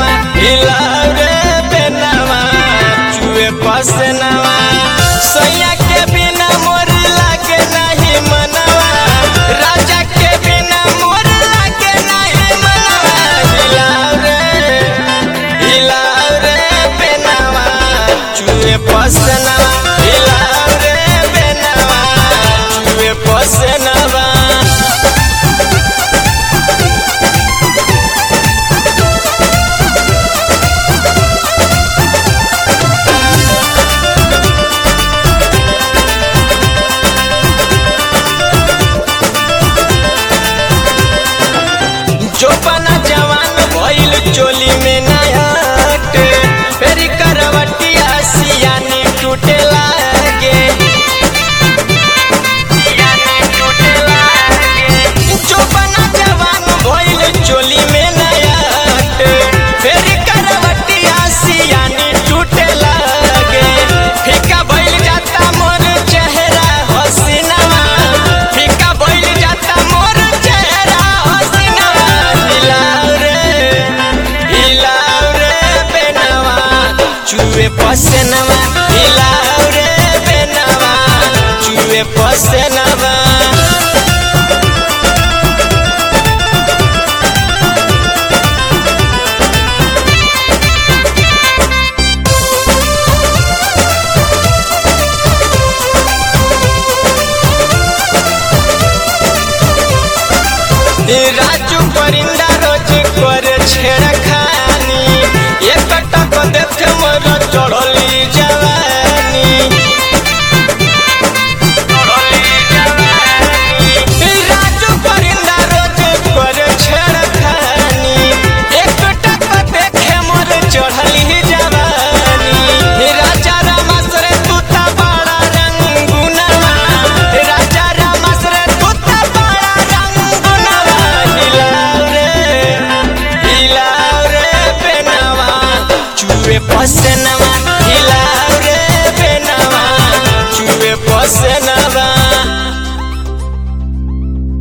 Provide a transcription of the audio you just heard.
हिलाओ रे बेनवा चुए पसनवा सैया के बिना मोर लागे नहीं मनवा राजा के बिना मोर लागे नहीं मनवा हिलाओ रे बेनवा चुए पसनवा हिलाओ रे बेनवा चुए पसनवा जो बना जवान भइल चोली में नयाट फेरी करवटिया सियानी टूटे लागे जो बना जवान भइल चोली में नयाट फेरी करवटिया सियानी टूटे लागे फीका भइल जाता मोर चेहरा हसीनवा फीका भइल जाता मोर चेहरा हसीनवा चुए पसनवा हिलाओ रे बेनवा चुए पसनवा राजू परिंदा रोज करे छेड़खानी एक टक देखे मोर चढ़ली जवानी राजू परिंदा रोज करे छेड़खानी एक टक देखे मोर चढ़ली जवानी राजा रामासरे तू ता बड़ा रंगुनवा राजा रामासरे तू ता बड़ा रंगुनवा हिलाओ रे बेनवा चुए पसनवा